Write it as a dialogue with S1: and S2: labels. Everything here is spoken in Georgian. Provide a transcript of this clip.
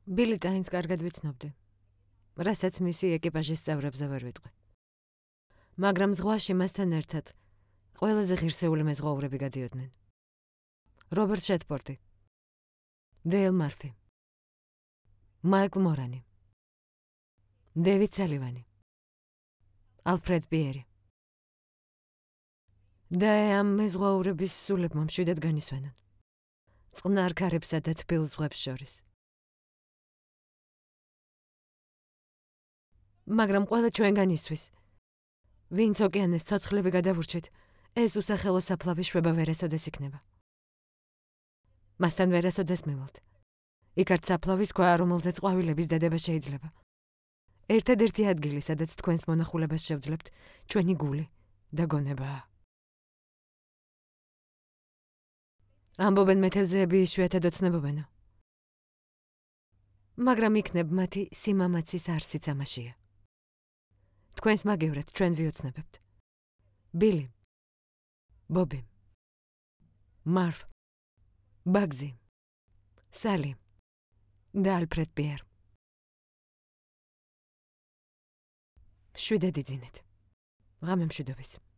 S1: ბილი ტაინს კარგად ვიცნობდი, რასაც მისი ეკიპაჟის წევრებზე ვერ ვიტყვი. მაგრამ ზღვაში მასთან ერთად ყველაზე ღირსეული მეზღვაურები გადიოდნენ. რობერტ შეტფორდი, დეილ მარფი, მაიკლ მორანი, დევიდ სალივანი, ალფრედ პიერი. და ამ მეზღვაურების სულებმა მშვიდად განისვენან. წყნარ ქარებსა და თბილ ზღვებს შორის. მაგრამ ყველა ჩვენგანისთვის, ვინც ოკეანეს ცოცხლები გადავურჩით, ეს უსახელო საფლავის შვება ვერასოდეს იქნება. მასთან ვერასოდეს მივალთ. იქ არც საფლავის ქვა, რომელზეც ყვავილების დადება შეიძლება. ერთადერთი ადგილი, სადაც თქვენს მონახულებას შევძლებთ, ჩვენი გული და გონებაა. ამბობენ მეთევზეები იშვიათად ოცნებობენო. მაგრამ იქნებ მათი სიმამაცის არსიც ამაშია. თქვენს მაგევრად ჩვენ ვიოცნებებთ. ბილი, ბობი, მარფ, ბაგზი, სალი და ალფრედ პიერ. შვიდად იძინეთ. ღამემშვიდობის.